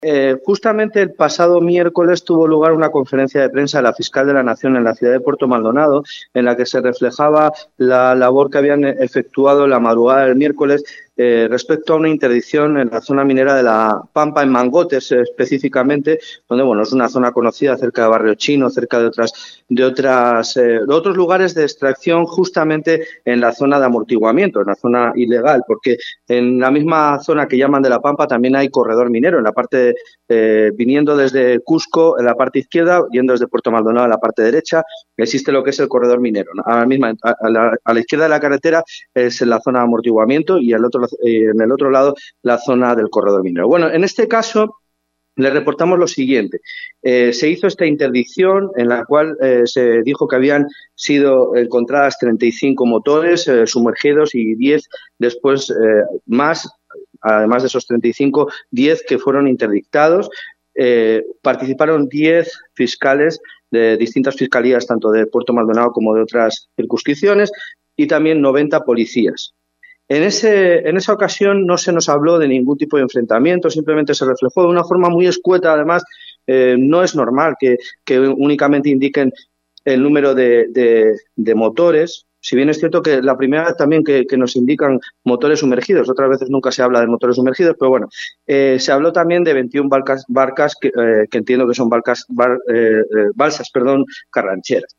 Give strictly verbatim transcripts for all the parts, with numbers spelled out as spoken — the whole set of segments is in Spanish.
Eh, justamente el pasado miércoles tuvo lugar una conferencia de prensa de la fiscal de la Nación en la ciudad de Puerto Maldonado, en la que se reflejaba la labor que habían efectuado la madrugada del miércoles eh, respecto a una interdicción en la zona minera de la Pampa, en Mangotes eh, específicamente, donde bueno, es una zona conocida cerca de Barrio Chino, cerca de otras de otras eh, de otros lugares de extracción, justamente en la zona de amortiguamiento, en la zona ilegal, porque en la misma zona que llaman de la Pampa también hay corredor minero, en la parte eh, viniendo desde Cusco en la parte izquierda, yendo desde Puerto Maldonado en la parte derecha, existe lo que es el corredor minero, ¿no? A la misma, a la, a la izquierda de la carretera es la zona de amortiguamiento y al otro, eh, en el otro lado la zona del corredor minero. Bueno, en este caso le reportamos lo siguiente. Eh, se hizo esta interdicción en la cual eh, se dijo que habían sido encontradas treinta y cinco motores eh, sumergidos y diez después eh, más, además de esos treinta y cinco, diez que fueron interdictados. Eh, participaron diez fiscales de distintas fiscalías, tanto de Puerto Maldonado como de otras circunscripciones, y también noventa policías. En, ese, en esa ocasión no se nos habló de ningún tipo de enfrentamiento, simplemente se reflejó de una forma muy escueta. Además, eh, no es normal que, que únicamente indiquen el número de, de, de motores, si bien es cierto que la primera vez también que, que nos indican motores sumergidos, otras veces nunca se habla de motores sumergidos, pero bueno, eh, se habló también de veintiuna barcas, barcas que, eh, que entiendo que son barcas, bar, eh, eh, balsas perdón, carrancheras.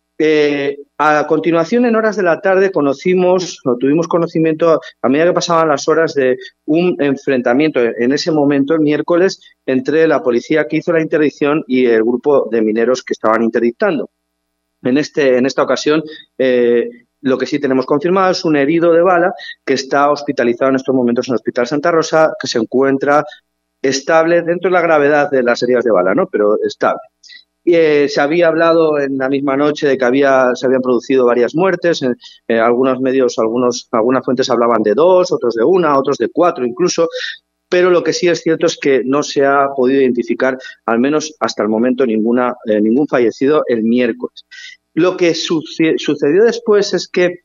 Eh, a continuación, en horas de la tarde, conocimos o tuvimos conocimiento, a medida que pasaban las horas, de un enfrentamiento en ese momento, el miércoles, entre la policía que hizo la interdicción y el grupo de mineros que estaban interdictando. En, este, en esta ocasión, eh, lo que sí tenemos confirmado es un herido de bala que está hospitalizado en estos momentos en el Hospital Santa Rosa, que se encuentra estable dentro de la gravedad de las heridas de bala, ¿no? Pero estable. Eh, se había hablado en la misma noche de que había, se habían producido varias muertes. En, en algunos medios, algunos, algunas fuentes hablaban de dos, otros de una, otros de cuatro incluso. Pero lo que sí es cierto es que no se ha podido identificar, al menos hasta el momento, ninguna, eh, ningún fallecido el miércoles. Lo que suce sucedió después es que,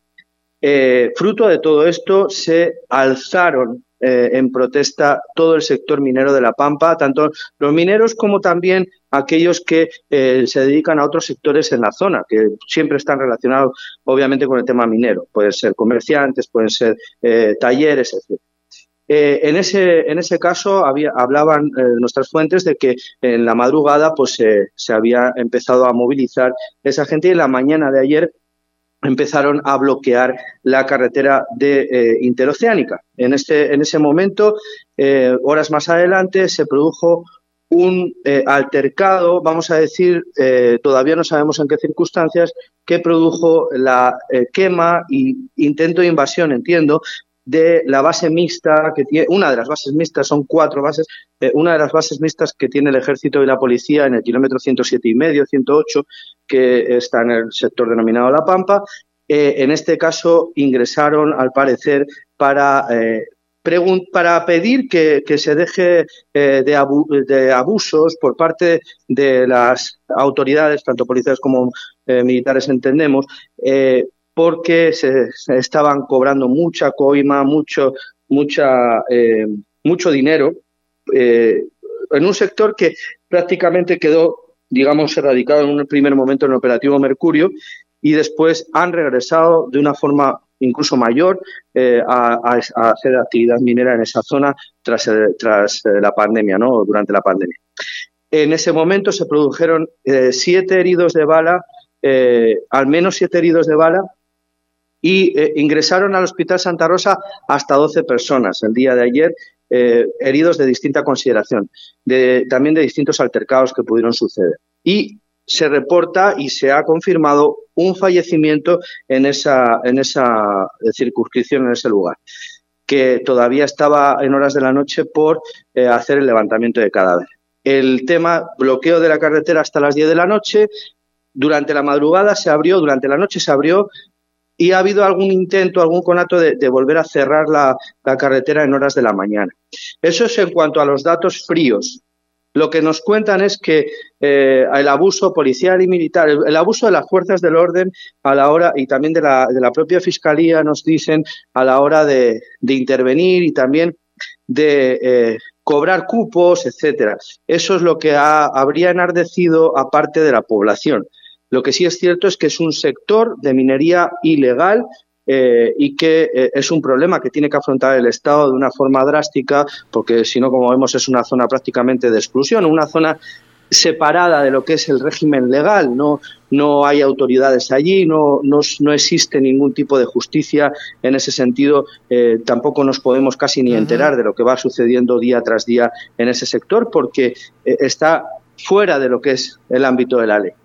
eh, fruto de todo esto, se alzaron eh, en protesta todo el sector minero de La Pampa, tanto los mineros como también aquellos que eh, se dedican a otros sectores en la zona, que siempre están relacionados, obviamente, con el tema minero. Pueden ser comerciantes, pueden ser eh, talleres, etcétera. Eh, en, ese, en ese caso había, hablaban eh, nuestras fuentes de que en la madrugada pues, eh, se había empezado a movilizar esa gente y en la mañana de ayer empezaron a bloquear la carretera de, eh, interoceánica. En, este, en ese momento, eh, horas más adelante, se produjo un eh, altercado, vamos a decir, eh, todavía no sabemos en qué circunstancias, que produjo la eh, quema e intento de invasión, entiendo, de la base mixta que tiene, una de las bases mixtas, son cuatro bases, eh, una de las bases mixtas que tiene el Ejército y la Policía en el kilómetro ciento siete y medio, ciento ocho, que está en el sector denominado La Pampa. Eh, en este caso ingresaron, al parecer, para, eh, para pedir que, que se deje eh, de, abu de abusos por parte de las autoridades, tanto policiales como eh, militares, entendemos, eh, porque se, se estaban cobrando mucha coima, mucho, mucha, eh, mucho dinero eh, en un sector que prácticamente quedó, digamos, erradicado en un primer momento en el operativo Mercurio y después han regresado de una forma incluso mayor eh, a, a, a hacer actividad minera en esa zona tras, eh, tras eh, la pandemia, ¿no? Durante la pandemia. En ese momento se produjeron eh, siete heridos de bala, eh, al menos siete heridos de bala, y eh, ingresaron al Hospital Santa Rosa hasta doce personas el día de ayer, eh, heridos de distinta consideración, de, también de distintos altercados que pudieron suceder. Y se reporta y se ha confirmado un fallecimiento en esa, en esa circunscripción, en ese lugar, que todavía estaba en horas de la noche por eh, hacer el levantamiento de cadáver. El tema, bloqueo de la carretera hasta las diez de la noche. Durante la madrugada se abrió, durante la noche se abrió, y ha habido algún intento, algún conato de, de volver a cerrar la, la carretera en horas de la mañana. Eso es en cuanto a los datos fríos. Lo que nos cuentan es que eh, el abuso policial y militar, el, el abuso de las fuerzas del orden a la hora, y también de la, de la propia Fiscalía, nos dicen, a la hora de, de intervenir y también de, eh, cobrar cupos, etcétera. Eso es lo que ha, habría enardecido a parte de la población. Lo que sí es cierto es que es un sector de minería ilegal eh, y que eh, es un problema que tiene que afrontar el Estado de una forma drástica, porque si no, como vemos, es una zona prácticamente de exclusión, una zona separada de lo que es el régimen legal. No, no hay autoridades allí, no, no, no existe ningún tipo de justicia en ese sentido. Eh, tampoco nos podemos casi ni enterar uh-huh. de lo que va sucediendo día tras día en ese sector, porque eh, está fuera de lo que es el ámbito de la ley.